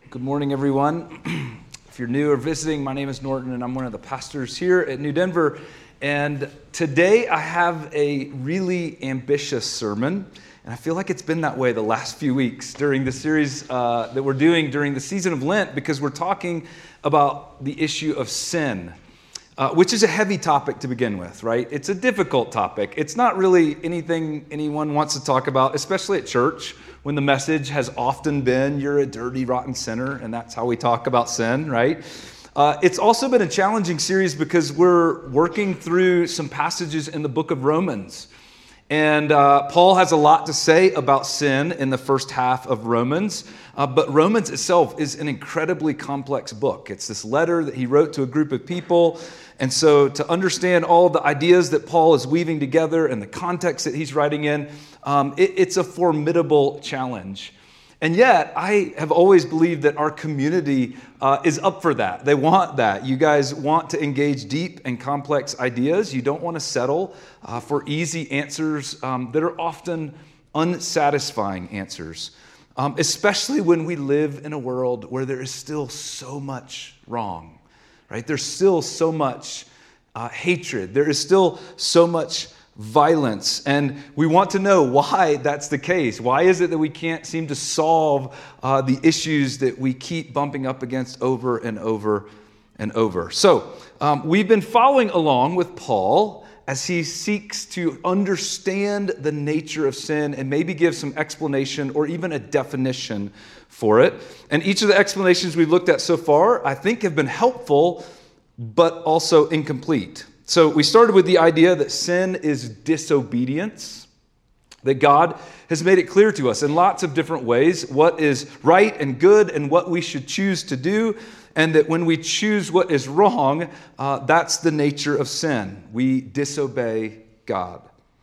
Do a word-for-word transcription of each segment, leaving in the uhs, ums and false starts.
Good morning, everyone. If you're new or visiting, my name is Norton, and I'm one of the pastors here at New Denver. And today I have a really ambitious sermon, and I feel like it's been that way the last few weeks during the series uh, that we're doing during the season of Lent, because we're talking about the issue of sin, uh, which is a heavy topic to begin with, right? It's a difficult topic. It's not really anything anyone wants to talk about, especially at church, when the message has often been, you're a dirty, rotten sinner, and that's how we talk about sin, right? Uh, it's also been a challenging series because we're working through some passages in the book of Romans. And uh, Paul has a lot to say about sin in the first half of Romans, uh, but Romans itself is an incredibly complex book. It's this letter that he wrote to a group of people. And so to understand all the ideas that Paul is weaving together and the context that he's writing in, um, it, it's a formidable challenge. And yet, I have always believed that our community uh, is up for that. They want that. You guys want to engage deep and complex ideas. You don't want to settle uh, for easy answers um, that are often unsatisfying answers, um, especially when we live in a world where there is still so much wrong, right? There's still so much uh, hatred. There is still so much violence, and we want to know why that's the case. Why is it that we can't seem to solve uh, the issues that we keep bumping up against over and over and over? So um, we've been following along with Paul as he seeks to understand the nature of sin and maybe give some explanation or even a definition for it. And each of the explanations we've looked at so far, I think, have been helpful, but also incomplete. So we started with the idea that sin is disobedience, that God has made it clear to us in lots of different ways what is right and good and what we should choose to do, and that when we choose what is wrong, uh, that's the nature of sin. We disobey God.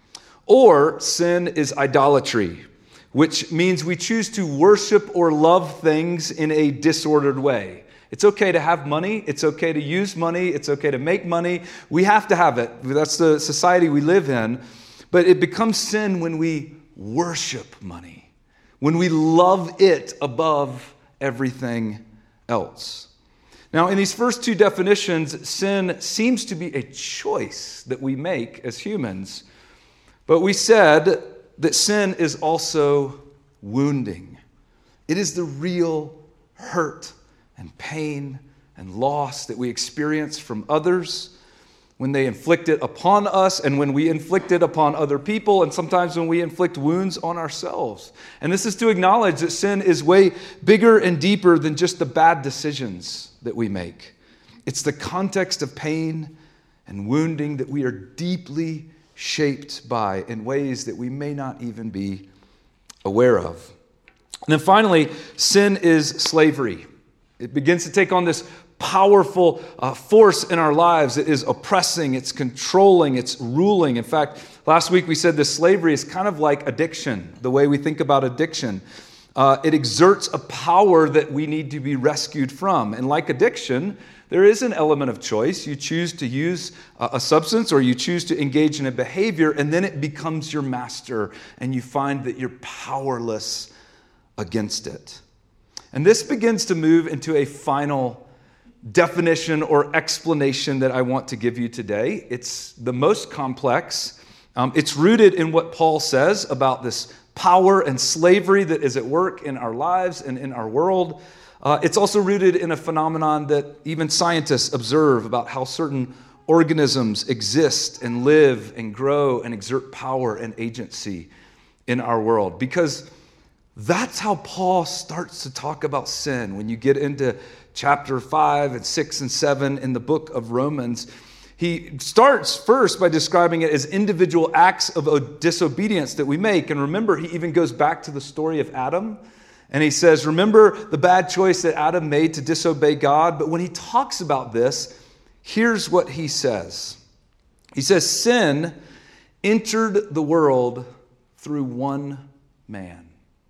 Or sin is idolatry, which means we choose to worship or love things in a disordered way. It's okay to have money. It's okay to use money. It's okay to make money. We have to have it. That's the society we live in. But it becomes sin when we worship money, when we love it above everything else. Now, in these first two definitions, sin seems to be a choice that we make as humans. But we said that sin is also wounding. It is the real hurt and pain and loss that we experience from others when they inflict it upon us and when we inflict it upon other people, and sometimes when we inflict wounds on ourselves. And this is to acknowledge that sin is way bigger and deeper than just the bad decisions that we make. It's the context of pain and wounding that we are deeply shaped by in ways that we may not even be aware of. And then finally, sin is slavery. It begins to take on this powerful uh, force in our lives. It is oppressing, it's controlling, it's ruling. In fact, last week we said this slavery is kind of like addiction, the way we think about addiction. Uh, it exerts a power that we need to be rescued from. And like addiction, there is an element of choice. You choose to use uh, a substance or you choose to engage in a behavior, and then it becomes your master, and you find that you're powerless against it. And this begins to move into a final definition or explanation that I want to give you today. It's the most complex. Um, it's rooted in what Paul says about this power and slavery that is at work in our lives and in our world. Uh, it's also rooted in a phenomenon that even scientists observe about how certain organisms exist and live and grow and exert power and agency in our world. Because that's how Paul starts to talk about sin. When you get into chapter five and six and seven in the book of Romans, he starts first by describing it as individual acts of disobedience that we make. And remember, he even goes back to the story of Adam. And he says, remember the bad choice that Adam made to disobey God? But when he talks about this, here's what he says. He says, sin entered the world through one man.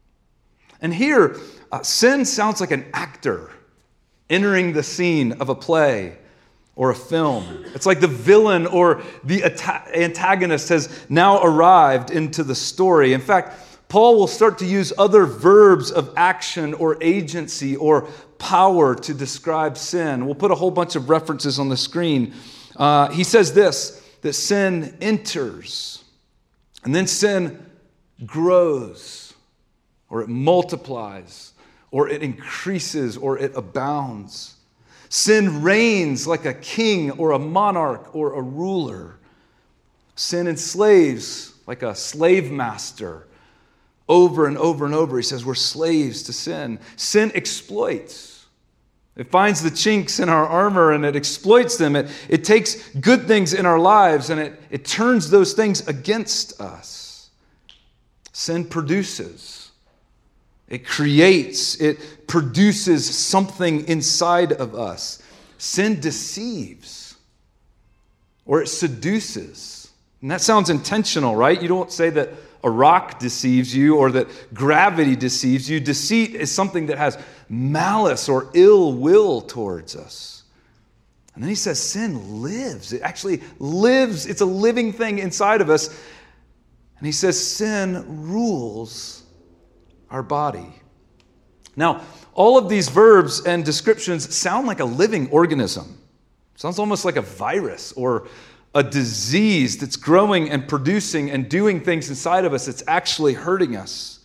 And here, uh, sin sounds like an actor entering the scene of a play or a film. It's like the villain or the antagonist has now arrived into the story. In fact, Paul will start to use other verbs of action or agency or power to describe sin. We'll put a whole bunch of references on the screen. Uh, he says this, that sin enters, and then sin grows, or it multiplies, or it increases, or it abounds. Sin reigns like a king or a monarch or a ruler. Sin enslaves like a slave master. Over and over and over, he says we're slaves to sin. Sin exploits. It finds the chinks in our armor and it exploits them. It, it takes good things in our lives and it, it turns those things against us. Sin produces. It creates. It produces something inside of us. Sin deceives. Or it seduces. And that sounds intentional, right? You don't say that a rock deceives you or that gravity deceives you. Deceit is something that has malice or ill will towards us. And then he says sin lives. It actually lives. It's a living thing inside of us. And he says sin rules our body. Now, all of these verbs and descriptions sound like a living organism. Sounds almost like a virus or a disease that's growing and producing and doing things inside of us that's actually hurting us.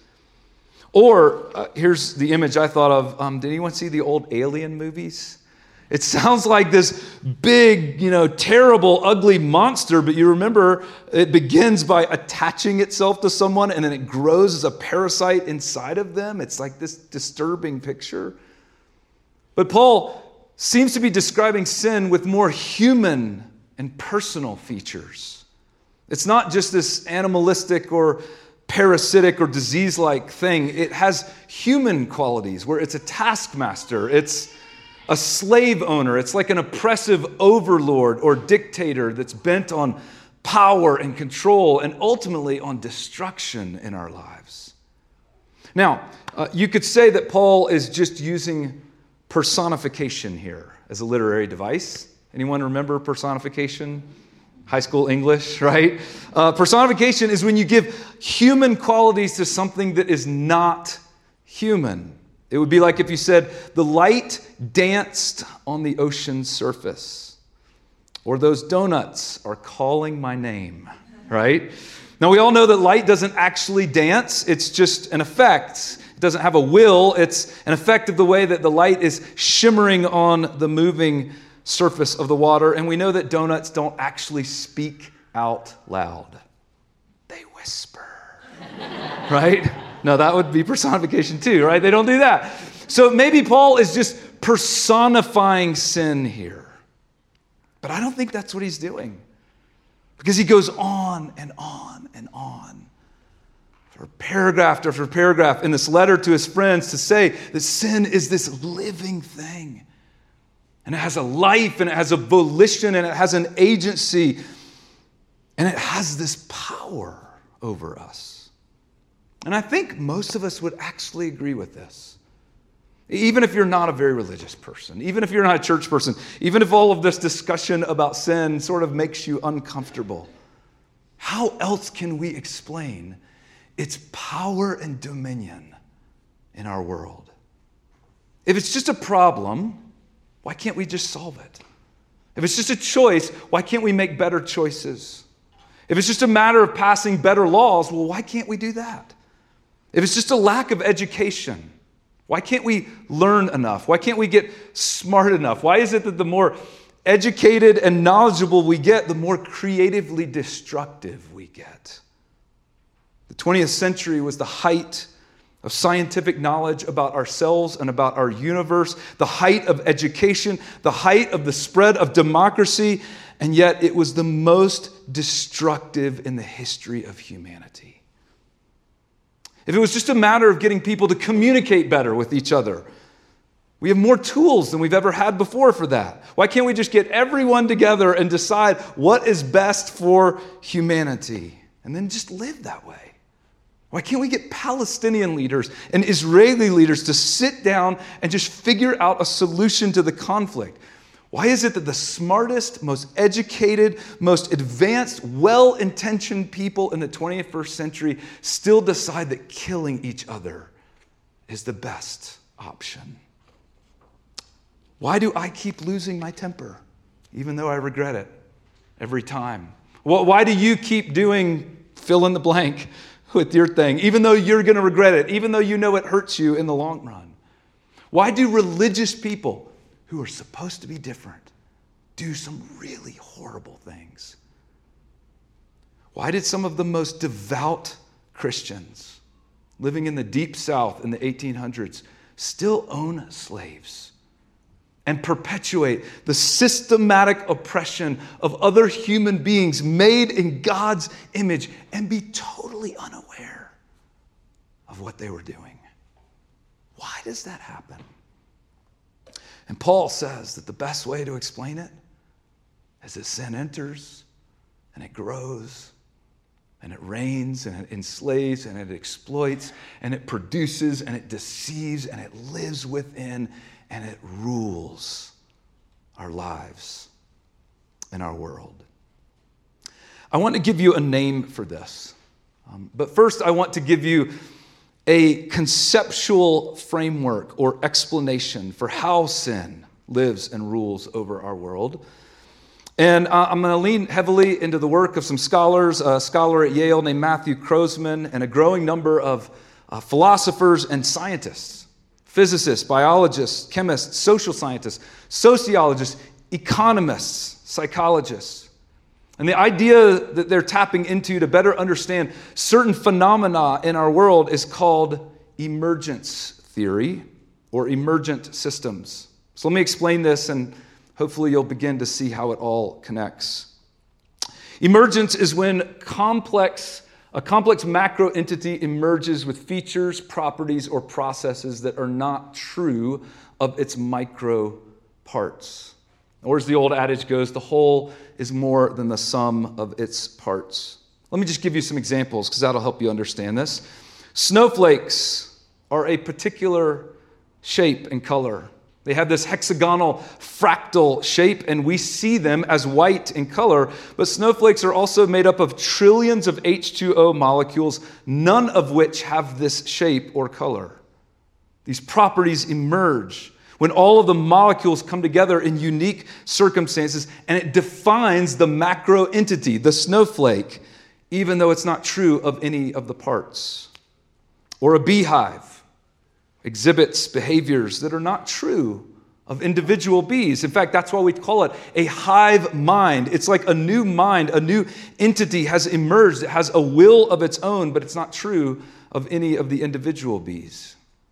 Or, uh, here's the image I thought of. Um, did anyone see the old Alien movies? It sounds like this big, you know, terrible, ugly monster, but you remember it begins by attaching itself to someone and then it grows as a parasite inside of them. It's like this disturbing picture. But Paul seems to be describing sin with more human and personal features. It's not just this animalistic or parasitic or disease-like thing. It has human qualities where it's a taskmaster, it's a slave owner, it's like an oppressive overlord or dictator that's bent on power and control and ultimately on destruction in our lives. Now, uh, you could say that Paul is just using personification here as a literary device. Anyone remember personification? High school English, right? Uh, personification is when you give human qualities to something that is not human. It would be like if you said, the light danced on the ocean's surface. Or those donuts are calling my name, right? Now we all know that light doesn't actually dance. It's just an effect. It doesn't have a will. It's an effect of the way that the light is shimmering on the moving surface of the water. And we know that donuts don't actually speak out loud. They whisper, right? No, that would be personification too, right? They don't do that. So maybe Paul is just personifying sin here. But I don't think that's what he's doing. Because he goes on and on and on. For paragraph after paragraph in this letter to his friends to say that sin is this living thing. And it has a life, and it has a volition, and it has an agency, and it has this power over us. And I think most of us would actually agree with this. Even if you're not a very religious person, even if you're not a church person, even if all of this discussion about sin sort of makes you uncomfortable, how else can we explain its power and dominion in our world? If it's just a problem, why can't we just solve it? If it's just a choice, why can't we make better choices? If it's just a matter of passing better laws, well, why can't we do that? If it's just a lack of education, why can't we learn enough? Why can't we get smart enough? Why is it that the more educated and knowledgeable we get, the more creatively destructive we get? The twentieth century was the height of scientific knowledge about ourselves and about our universe, the height of education, the height of the spread of democracy, and yet it was the most destructive in the history of humanity. If it was just a matter of getting people to communicate better with each other, we have more tools than we've ever had before for that. Why can't we just get everyone together and decide what is best for humanity and then just live that way? Why can't we get Palestinian leaders and Israeli leaders to sit down and just figure out a solution to the conflict? Why is it that the smartest, most educated, most advanced, well-intentioned people in the twenty-first century still decide that killing each other is the best option? Why do I keep losing my temper, even though I regret it every time? Why do you keep doing fill in the blank with your thing, even though you're going to regret it, even though you know it hurts you in the long run? Why do religious people who are supposed to be different do some really horrible things? Why did some of the most devout Christians living in the deep South in the eighteen hundreds still own slaves and perpetuate the systematic oppression of other human beings made in God's image and be totally unaware of what they were doing? Why does that happen? And Paul says that the best way to explain it is that sin enters and it grows and it reigns and it enslaves and it exploits and it produces and it deceives and it lives within and it rules our lives and our world. I want to give you a name for this. Um, but first, I want to give you a conceptual framework or explanation for how sin lives and rules over our world. And uh, I'm going to lean heavily into the work of some scholars, a scholar at Yale named Matthew Croasmun, and a growing number of uh, philosophers and scientists, physicists, biologists, chemists, social scientists, sociologists, economists, psychologists. And the idea that they're tapping into to better understand certain phenomena in our world is called emergence theory or emergent systems. So let me explain this, and hopefully you'll begin to see how it all connects. Emergence is when complex, a complex macro entity emerges with features, properties, or processes that are not true of its micro parts. Or as the old adage goes, the whole is more than the sum of its parts. Let me just give you some examples because that'll help you understand this. Snowflakes are a particular shape and color. They have this hexagonal fractal shape, and we see them as white in color. But snowflakes are also made up of trillions of H two O molecules, none of which have this shape or color. These properties emerge when all of the molecules come together in unique circumstances, and it defines the macro entity, the snowflake, even though it's not true of any of the parts. Or a beehive exhibits behaviors that are not true of individual bees. In fact, that's why we call it a hive mind. It's like a new mind, a new entity has emerged. It has a will of its own, but it's not true of any of the individual bees.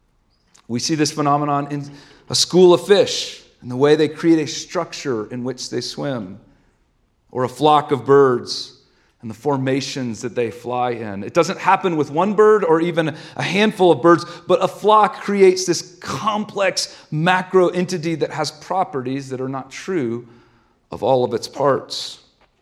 We see this phenomenon in a school of fish and the way they create a structure in which they swim, or a flock of birds and the formations that they fly in. It doesn't happen with one bird or even a handful of birds, but a flock creates this complex macro entity that has properties that are not true of all of its parts.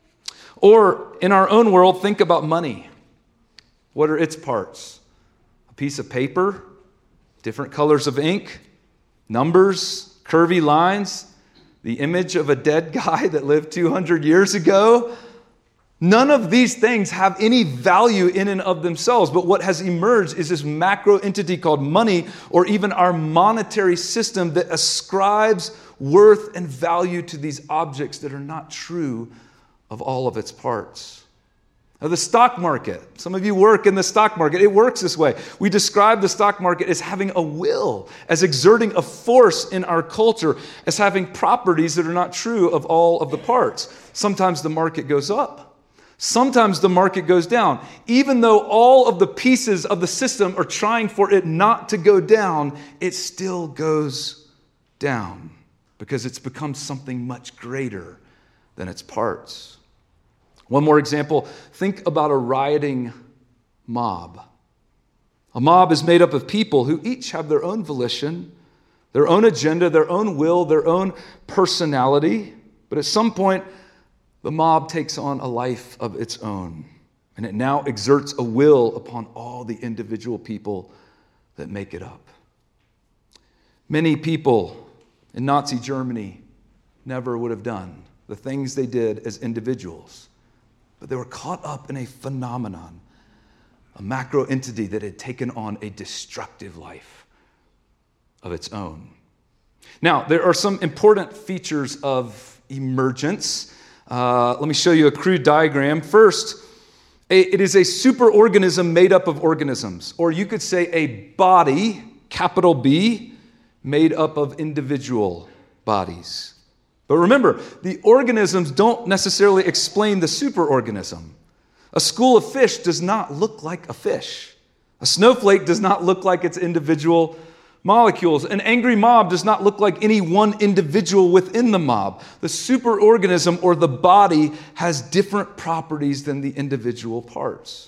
Or in our own world, think about money. What are its parts? A piece of paper, different colors of ink, numbers, curvy lines, the image of a dead guy that lived two hundred years ago. None of these things have any value in and of themselves, but what has emerged is this macro entity called money, or even our monetary system that ascribes worth and value to these objects that are not true of all of its parts. Now, the stock market, some of you work in the stock market, it works this way. We describe the stock market as having a will, as exerting a force in our culture, as having properties that are not true of all of the parts. Sometimes the market goes up. Sometimes the market goes down. Even though all of the pieces of the system are trying for it not to go down, it still goes down because it's become something much greater than its parts. One more example, think about a rioting mob. A mob is made up of people who each have their own volition, their own agenda, their own will, their own personality. But at some point, the mob takes on a life of its own, and it now exerts a will upon all the individual people that make it up. Many people in Nazi Germany never would have done, the things they did as individuals. But they were caught up in a phenomenon, a macro entity that had taken on a destructive life of its own. Now, there are some important features of emergence. Uh, let me show you a crude diagram. First, a, it is a superorganism made up of organisms, or you could say a body, capital B, made up of individual bodies. But remember, the organisms don't necessarily explain the superorganism. A school of fish does not look like a fish. A snowflake does not look like its individual molecules. An angry mob does not look like any one individual within the mob. The superorganism, or the body, has different properties than the individual parts.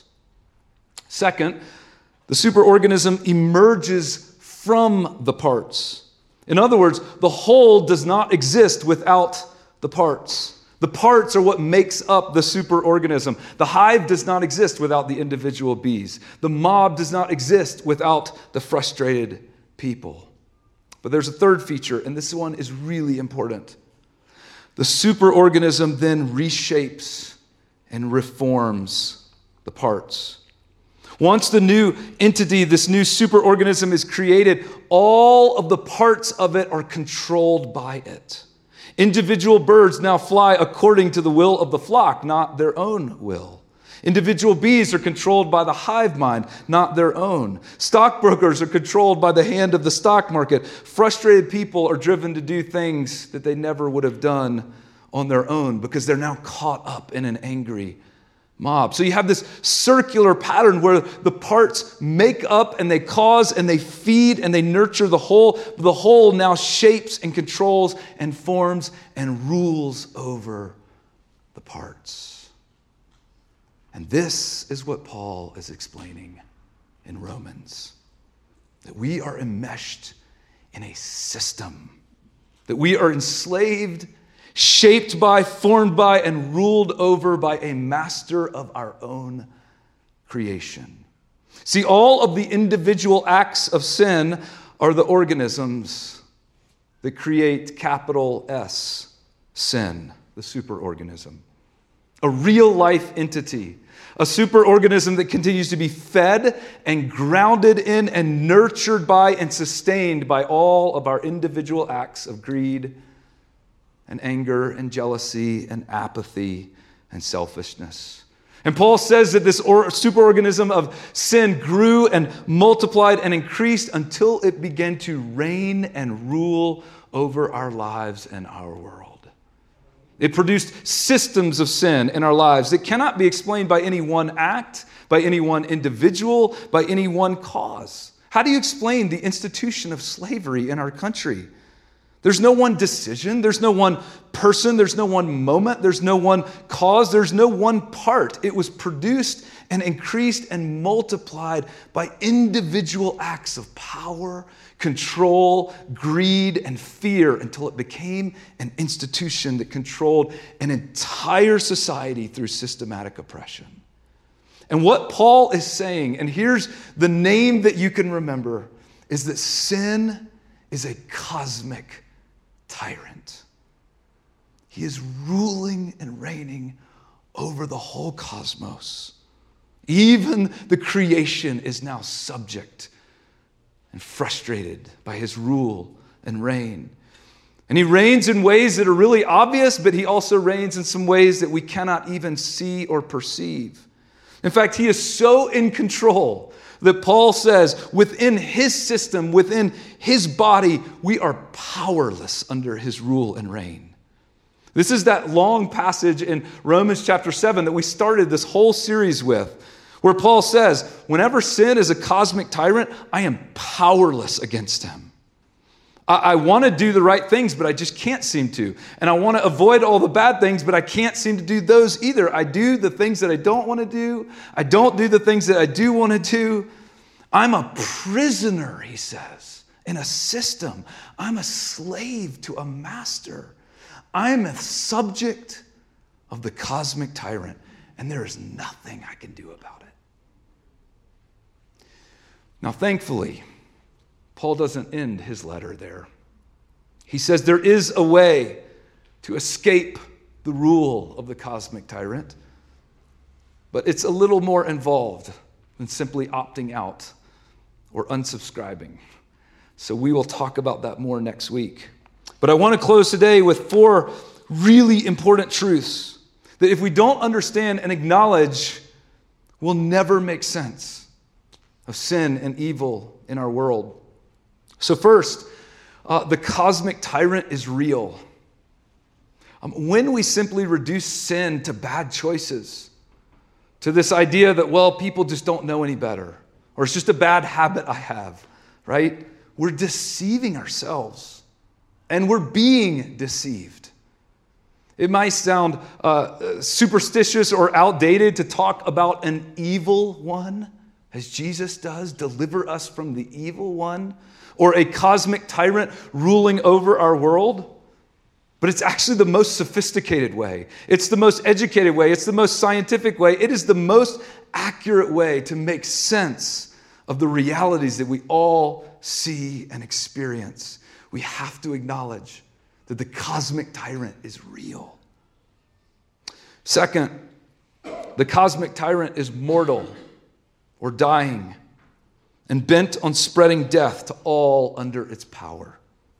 Second, the superorganism emerges from the parts. In other words, the whole does not exist without the parts. The parts are what makes up the superorganism. The hive does not exist without the individual bees. The mob does not exist without the frustrated people. But there's a third feature, and this one is really important. The superorganism then reshapes and reforms the parts. Once the new entity, this new superorganism is created, all of the parts of it are controlled by it. Individual birds now fly according to the will of the flock, not their own will. Individual bees are controlled by the hive mind, not their own. Stockbrokers are controlled by the hand of the stock market. Frustrated people are driven to do things that they never would have done on their own because they're now caught up in an angry mob. So you have this circular pattern where the parts make up and they cause and they feed and they nurture the whole. The whole now shapes and controls and forms and rules over the parts. And this is what Paul is explaining in Romans. That we are enmeshed in a system. That we are enslaved, shaped by, formed by, and ruled over by a master of our own creation. See, all of the individual acts of sin are the organisms that create capital S, sin, the superorganism. A real life entity. A superorganism that continues to be fed and grounded in and nurtured by and sustained by all of our individual acts of greed and anger and jealousy and apathy and selfishness. And Paul says that this or- superorganism of sin grew and multiplied and increased until it began to reign and rule over our lives and our world. It produced systems of sin in our lives that cannot be explained by any one act, by any one individual, by any one cause. How do you explain the institution of slavery in our country? There's no one decision, there's no one person, there's no one moment, there's no one cause, there's no one part. It was produced and increased and multiplied by individual acts of power, control, greed, and fear until it became an institution that controlled an entire society through systematic oppression. And what Paul is saying, and here's the name that you can remember, is that sin is a cosmic tyrant. He is ruling and reigning over the whole cosmos. Even the creation is now subject and frustrated by his rule and reign. And he reigns in ways that are really obvious, but he also reigns in some ways that we cannot even see or perceive. In fact, he is so in control that Paul says within his system, within his body, we are powerless under his rule and reign. This is that long passage in Romans chapter seven that we started this whole series with, where Paul says, whenever sin is a cosmic tyrant, I am powerless against him. I, I want to do the right things, but I just can't seem to. And I want to avoid all the bad things, but I can't seem to do those either. I do the things that I don't want to do. I don't do the things that I do want to do. I'm a prisoner, he says, in a system. I'm a slave to a master. I'm a subject of the cosmic tyrant, and there is nothing I can do about it. Now, thankfully, Paul doesn't end his letter there. He says there is a way to escape the rule of the cosmic tyrant. But it's a little more involved than simply opting out or unsubscribing. So we will talk about that more next week. But I want to close today with four really important truths that if we don't understand and acknowledge, will never make sense of sin and evil in our world. So first, uh, the cosmic tyrant is real. Um, when we simply reduce sin to bad choices, to this idea that, well, people just don't know any better, or it's just a bad habit I have, right? We're deceiving ourselves, and we're being deceived. It might sound uh, superstitious or outdated to talk about an evil one, as Jesus does, deliver us from the evil one, or a cosmic tyrant ruling over our world. But it's actually the most sophisticated way. It's the most educated way. It's the most scientific way. It is the most accurate way to make sense of the realities that we all see and experience. We have to acknowledge that the cosmic tyrant is real. Second, the cosmic tyrant is mortal or dying and bent on spreading death to all under its power.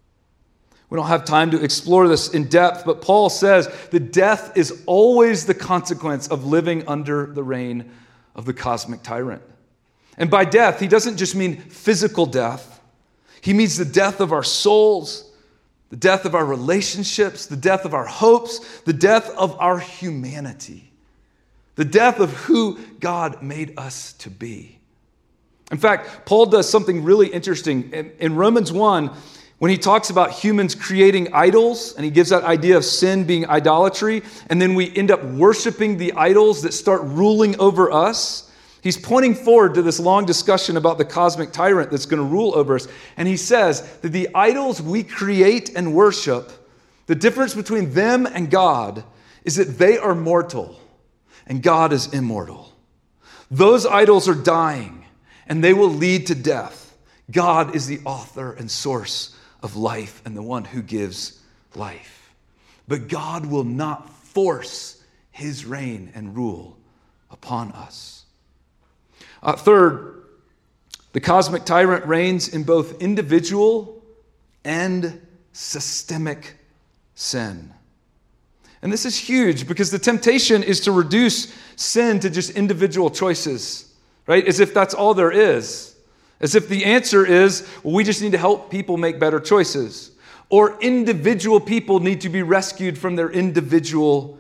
We don't have time to explore this in depth, but Paul says that death is always the consequence of living under the reign of the cosmic tyrant. And by death, he doesn't just mean physical death. He means the death of our souls, the death of our relationships, the death of our hopes, the death of our humanity, the death of who God made us to be. In fact, Paul does something really interesting. In, in Romans one, when he talks about humans creating idols, and he gives that idea of sin being idolatry, and then we end up worshiping the idols that start ruling over us, he's pointing forward to this long discussion about the cosmic tyrant that's going to rule over us. And he says that the idols we create and worship, the difference between them and God is that they are mortal and God is immortal. Those idols are dying and they will lead to death. God is the author and source of life and the one who gives life. But God will not force his reign and rule upon us. Uh, third, the cosmic tyrant reigns in both individual and systemic sin. And this is huge because the temptation is to reduce sin to just individual choices, right? As if that's all there is. As if the answer is, well, we just need to help people make better choices. Or individual people need to be rescued from their individual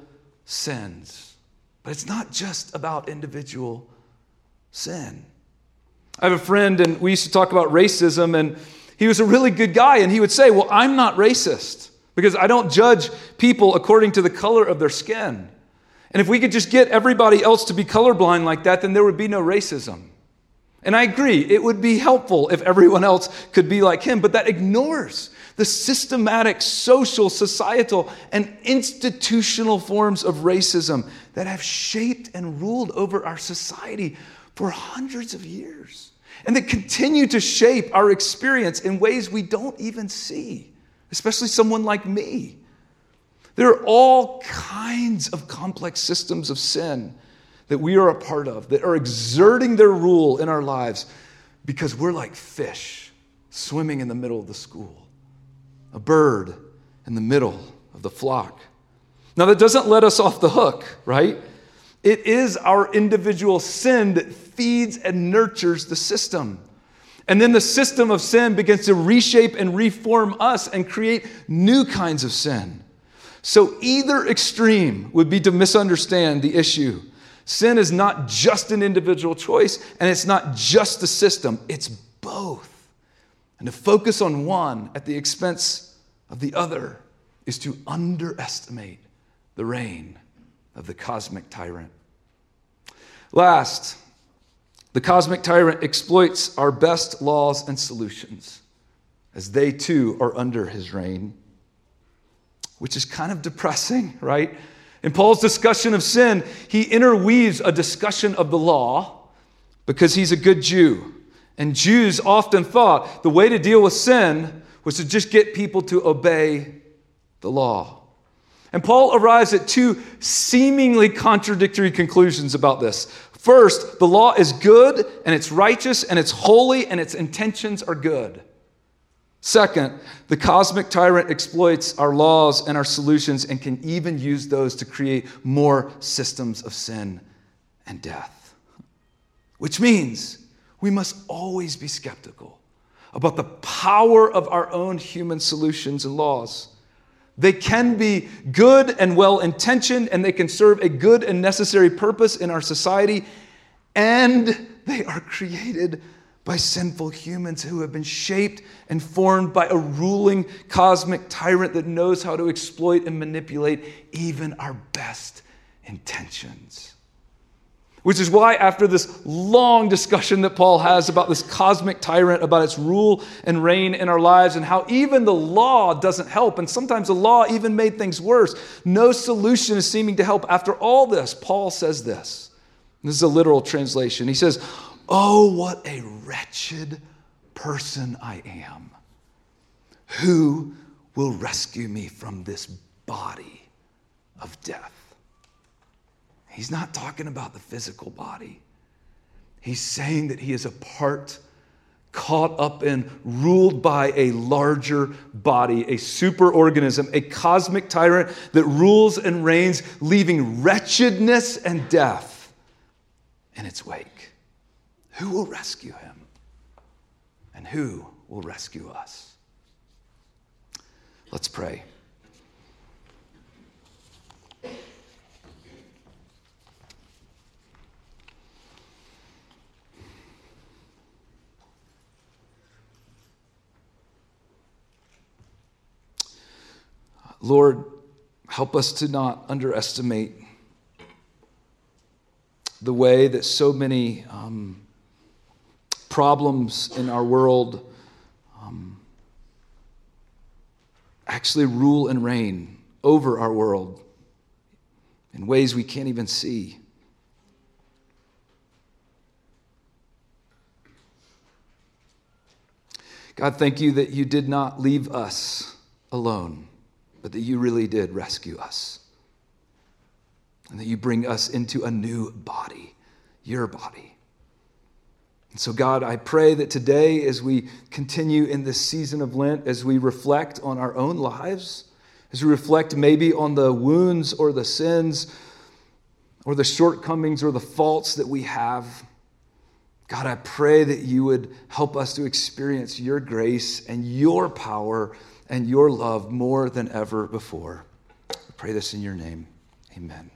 sins. But it's not just about individual sin. I have a friend, and we used to talk about racism, and he was a really good guy, and he would say, well, I'm not racist because I don't judge people according to the color of their skin. And if we could just get everybody else to be colorblind like that, then there would be no racism. And I agree, it would be helpful if everyone else could be like him, but that ignores the systematic, social, societal, and institutional forms of racism that have shaped and ruled over our society for hundreds of years, and that continue to shape our experience in ways we don't even see, especially someone like me. There are all kinds of complex systems of sin that we are a part of, that are exerting their rule in our lives because we're like fish swimming in the middle of the school, a bird in the middle of the flock. Now, that doesn't let us off the hook, right? It is our individual sin that feeds and nurtures the system. And then the system of sin begins to reshape and reform us and create new kinds of sin. So either extreme would be to misunderstand the issue. Sin is not just an individual choice, and it's not just the system. It's both. And to focus on one at the expense of the other is to underestimate the reign of the cosmic tyrant. Last, the cosmic tyrant exploits our best laws and solutions as they too are under his reign, which is kind of depressing, right? In Paul's discussion of sin, he interweaves a discussion of the law because he's a good Jew. And Jews often thought the way to deal with sin was to just get people to obey the law. And Paul arrives at two seemingly contradictory conclusions about this. First, the law is good, and it's righteous, and it's holy, and its intentions are good. Second, the cosmic tyrant exploits our laws and our solutions and can even use those to create more systems of sin and death. Which means we must always be skeptical about the power of our own human solutions and laws. They can be good and well-intentioned, and they can serve a good and necessary purpose in our society, and they are created by sinful humans who have been shaped and formed by a ruling cosmic tyrant that knows how to exploit and manipulate even our best intentions. Which is why, after this long discussion that Paul has about this cosmic tyrant, about its rule and reign in our lives, and how even the law doesn't help, and sometimes the law even made things worse, no solution is seeming to help. After all this, Paul says this. This is a literal translation. He says, "Oh, what a wretched person I am. Who will rescue me from this body of death?" He's not talking about the physical body. He's saying that he is a part caught up in, ruled by a larger body, a superorganism, a cosmic tyrant that rules and reigns, leaving wretchedness and death in its wake. Who will rescue him? And who will rescue us? Let's pray. Lord, help us to not underestimate the way that so many um, problems in our world um, actually rule and reign over our world in ways we can't even see. God, thank you that you did not leave us alone, but that you really did rescue us. And that you bring us into a new body, your body. And so, God, I pray that today, as we continue in this season of Lent, as we reflect on our own lives, as we reflect maybe on the wounds or the sins or the shortcomings or the faults that we have, God, I pray that you would help us to experience your grace and your power and your love more than ever before. I pray this in your name. Amen.